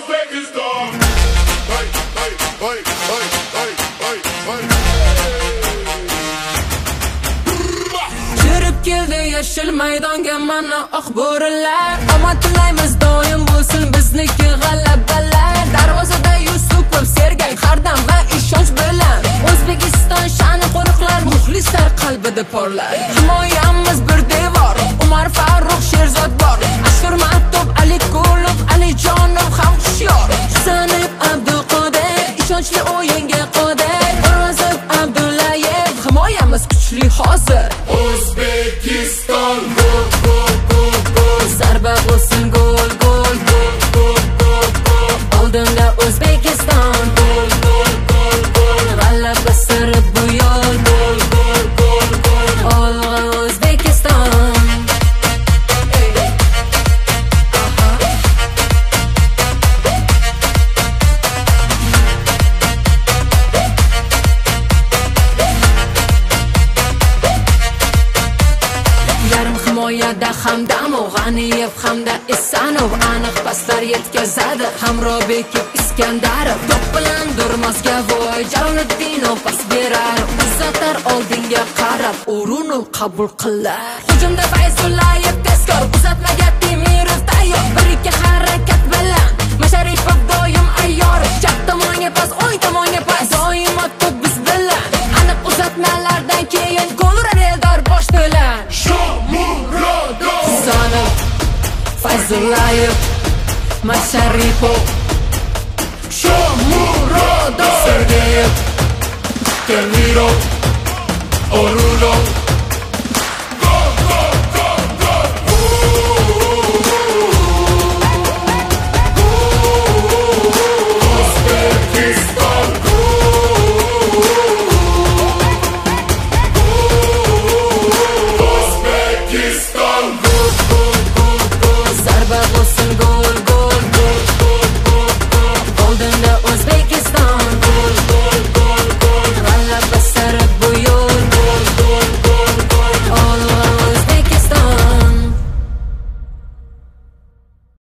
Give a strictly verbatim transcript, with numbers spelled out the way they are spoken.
Uzbekistan. Hey, hey, hey, hey, hey, hey, hey. Yurib keldi yashil maydonga mana oq bo'rilar. Omad tilaymiz doim bo'lsin bizniki g'alabalar. Darvozada Yusupov, Sergay, Xardam va ishonch bilan O'zbekiston sha'ni qo'riqlar, muxlislar qalbida porlar. Himoyamiz bir devor, Umar Farruh, Sherzod bor. Ashur Maktub, Ali Kulov, Alijonov ham hushyor. Husanov, Abduqodir, ishonchli o'yinga qodir. O'rozov, Abdullayev, himoyamiz kuchli hozir. O'zbekiston gol, gol, gol, gol. Zarba bo'lsin gol, gol, gol, gol, gol, gol. Oldinda O'zbekiston gol, gol, gol, gol. G'alaba siri bu yo'l gol, gol, gol, gol. Olg'a O'zbekiston. Yarim himoyada Hamdamov, G'aniyev hamda Isanov aniq paslar yetkazadi. Hamrobekov, Iskandarov to'p bilan Durmazga voy. Jaloliddinov pas berar, uzatar oldinga qarab. O'runov qabul qilar. Hujumda Fayzullayev tezkor, uzatmaga Temirov tayyor. Bir ikki harakat bilan Masharipov doim ayyor. Chap tomonga pas, o'ng tomonga pas, doimo to'p biz bilan. Aniq uzatmalardan keyin gol urar Eldor bosh bilan. Shomurodov, Husanov, Fayzullayev, Masharipov, Shomurodov, Sergeyev, Temirov, O'runov. Gol, gol, gol, gol. O'zbekiston gol. O'zbekiston zarba bo'lsin gol.